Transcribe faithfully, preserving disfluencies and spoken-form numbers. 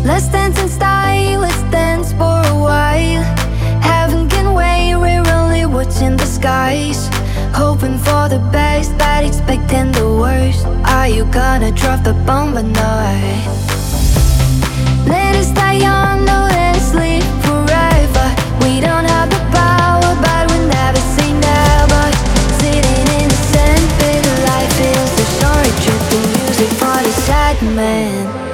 Let's dance in style, let's dance for a while. Heaven can wait, we're only watching the skies, hoping for the best but expecting the worst. Are you gonna drop the bomb or not? Let us die young, no, let's live forever. We don't have the power, but we never say never. Sitting in the sand, bitter life feels the story. Tripping music for the sad man.